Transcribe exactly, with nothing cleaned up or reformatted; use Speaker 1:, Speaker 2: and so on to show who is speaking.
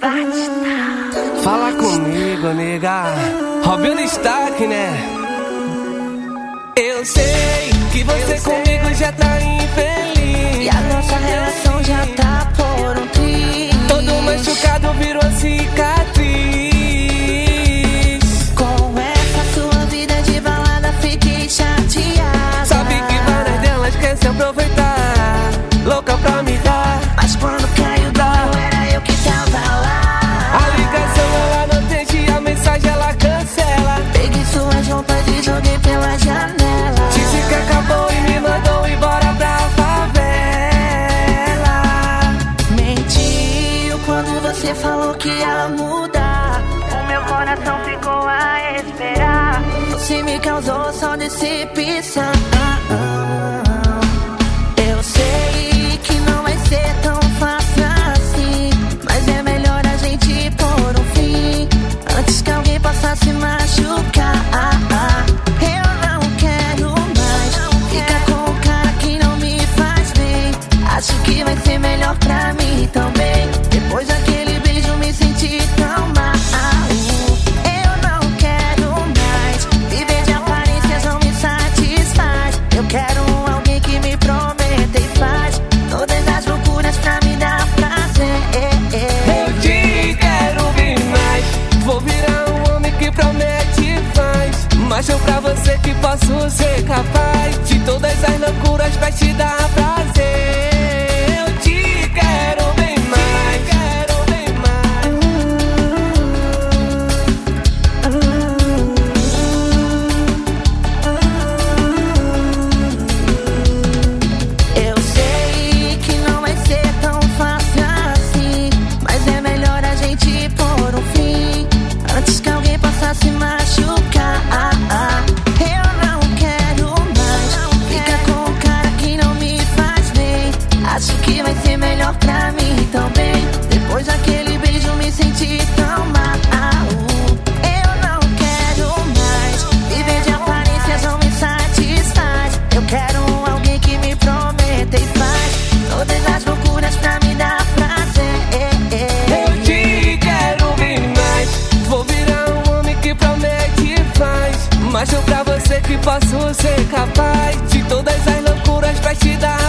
Speaker 1: Fala comigo, nega. Robinho Destaque, né? Eu sei que você comigo já tá infeliz,
Speaker 2: e a nossa relação já tá por um triz.
Speaker 1: todo machucado virou cicatriz.
Speaker 2: Com essa sua vida de balada fiquei chateada.
Speaker 1: Sabe que várias delas quer se aproveitar, louca pra me dar,
Speaker 2: mas quando caiu dó era eu que tava lá.
Speaker 1: a ligação ela não atende, a mensagem ela cancela.
Speaker 2: Peguei suas roupas e joguei pela janela.
Speaker 1: Disse que acabou e me mandou embora pra favela.
Speaker 2: Mentiu quando você falou que ia mudar. O meu coração ficou a esperar. Você me causou só decepção. Eu sei que não vai ser tão fácil assim, mas é melhor a gente pôr um fim antes que alguém possa se machucar. Eu não quero mais ficar com um cara que não me faz bem. Acho que vai ser melhor pra mim também. Depois daquele beijo me senti tão mal. Eu não quero mais viver de aparências, não me satisfaz. Eu quero alguém que me prometa e faz todas as loucuras pra me dar prazer.
Speaker 1: Eu te quero bem mais, vou virar um homem que promete e faz. Mas eu pra você que posso ser capaz de todas as loucuras pra te dar prazer. Eu te quero bem mais, quero bem mais.
Speaker 2: Eu sei que não vai ser tão fácil assim, mas é melhor a gente pôr um fim antes que alguém possa se machucar. Eu não quero mais ficar com um cara que não me faz bem. Acho que vai ser melhor pra mim também. Depois daquele beijo me senti tão mal. Eu não quero mais viver de aparências, não me satisfaz. Eu quero alguém que me prometa e faz todas as loucuras pra me dar prazer.
Speaker 1: Eu te quero bem mais, vou virar um homem que promete e faz. Mas eu pra você que posso ser capaz de todas as loucuras pra te dar